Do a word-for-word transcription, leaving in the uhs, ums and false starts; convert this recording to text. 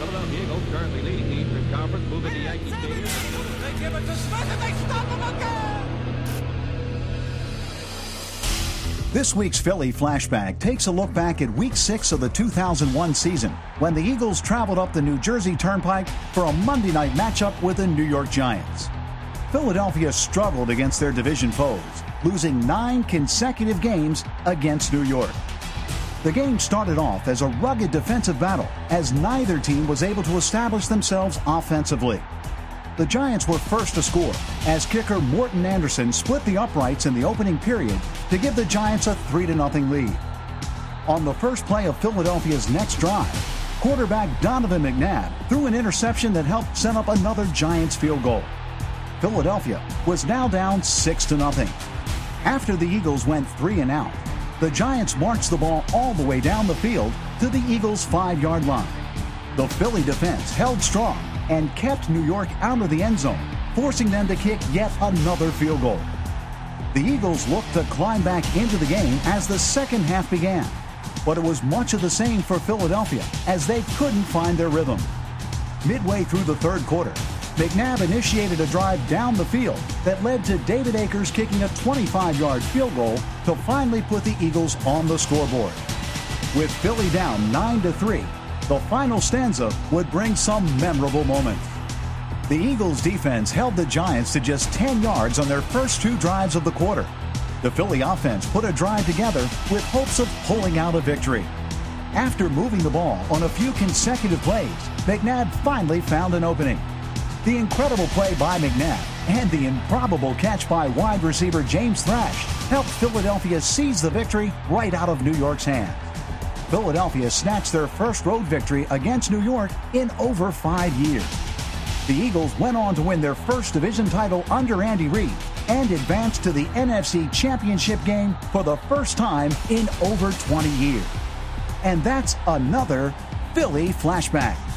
Philadelphia Eagles currently leading the Eastern Conference, moving to Yankee Stadium. They give it to Smith and they stop him again! This week's Philly Flashback takes a look back at Week six of the two thousand one season, when the Eagles traveled up the New Jersey Turnpike for a Monday night matchup with the New York Giants. Philadelphia struggled against their division foes, losing nine consecutive games against New York. The game started off as a rugged defensive battle, as neither team was able to establish themselves offensively. The Giants were first to score, as kicker Morton Anderson split the uprights in the opening period to give the Giants a three to nothing lead. On the first play of Philadelphia's next drive, quarterback Donovan McNabb threw an interception that helped set up another Giants field goal. Philadelphia was now down six to nothing. After the Eagles went three and out, the Giants marched the ball all the way down the field to the Eagles' five-yard line. The Philly defense held strong and kept New York out of the end zone, forcing them to kick yet another field goal. The Eagles looked to climb back into the game as the second half began, but it was much of the same for Philadelphia as they couldn't find their rhythm. Midway through the third quarter, McNabb initiated a drive down the field that led to David Akers kicking a twenty-five-yard field goal to finally put the Eagles on the scoreboard. With Philly down nine to three, the final stanza would bring some memorable moments. The Eagles' defense held the Giants to just ten yards on their first two drives of the quarter. The Philly offense put a drive together with hopes of pulling out a victory. After moving the ball on a few consecutive plays, McNabb finally found an opening. The incredible play by McNabb and the improbable catch by wide receiver James Thrash helped Philadelphia seize the victory right out of New York's hands. Philadelphia snatched their first road victory against New York in over five years. The Eagles went on to win their first division title under Andy Reid and advanced to the N F C Championship game for the first time in over twenty years. And that's another Philly Flashback.